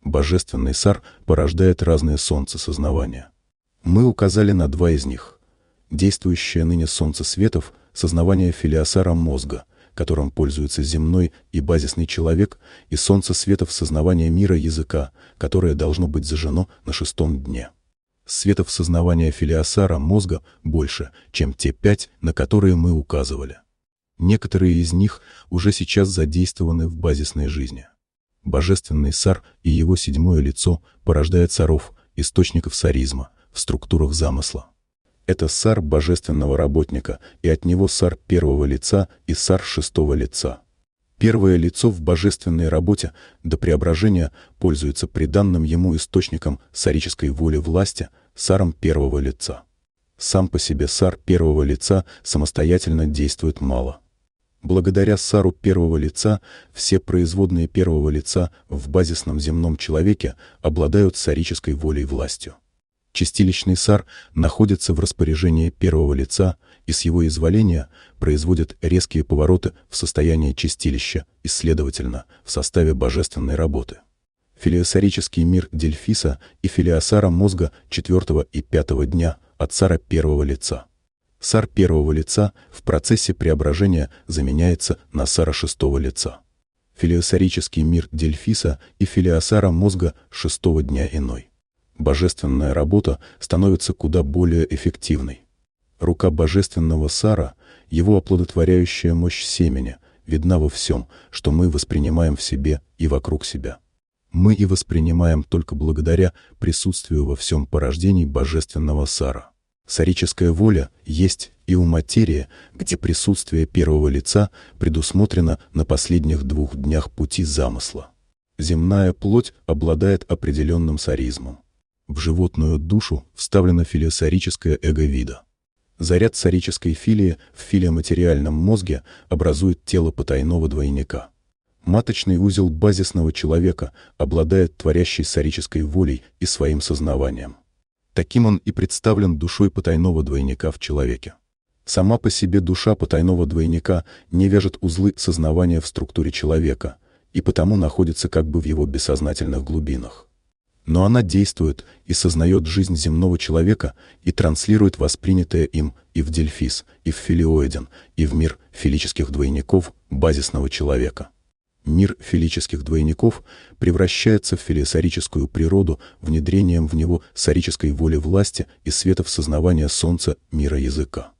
божественный сар порождает разные солнца сознавания. Мы указали на два из них. Действующее ныне солнце светов — сознавание филиосара мозга, которым пользуется земной и базисный человек, и солнце светов — сознавание мира языка, которое должно быть зажжено на 6-м дне. Светов сознавания филиосара мозга больше, чем те 5, на которые мы указывали. Некоторые из них уже сейчас задействованы в базисной жизни. Божественный сар и его 7-е лицо порождает саров, источников саризма, в структурах замысла. Это сар божественного работника, и от него сар 1-го лица и сар 6-го лица. 1-е лицо в божественной работе до преображения пользуется приданным ему источником сарической воли власти, саром 1-го лица. Сам по себе сар 1-го лица самостоятельно действует мало. Благодаря сару 1-го лица все производные 1-го лица в базисном земном человеке обладают сарической волей властью. Чистилищный сар находится в распоряжении 1-го лица и с его изволения производит резкие повороты в состояние чистилища и, следовательно, в составе божественной работы. Филиосарический мир Дельфиса и филиосара мозга 4-го и 5-го дня от сара 1-го лица. Сар 1-го лица в процессе преображения заменяется на сара 6-го лица. Филиосарический мир Дельфиса и филиосара мозга 6-го дня иной. Божественная работа становится куда более эффективной. Рука божественного сара, его оплодотворяющая мощь семени, видна во всем, что мы воспринимаем в себе и вокруг себя. Мы и воспринимаем только благодаря присутствию во всем порождении божественного сара. Сарическая воля есть и у материи, где присутствие 1-го лица предусмотрено на последних 2 днях пути замысла. Земная плоть обладает определенным саризмом. В животную душу вставлено филиосарическое эго вида. Заряд сарической филии в филиоматериальном мозге образует тело потайного двойника. Маточный узел базисного человека обладает творящей сарической волей и своим сознаванием. Таким он и представлен душой потайного двойника в человеке. Сама по себе душа потайного двойника не вяжет узлы сознавания в структуре человека и потому находится как бы в его бессознательных глубинах. Но она действует и сознает жизнь земного человека и транслирует воспринятое им и в Дельфис, и в Филиоиден, и в мир филических двойников базисного человека. Мир филических двойников превращается в филиосарическую природу внедрением в него сарической воли власти и светов сознавания солнца мира языка.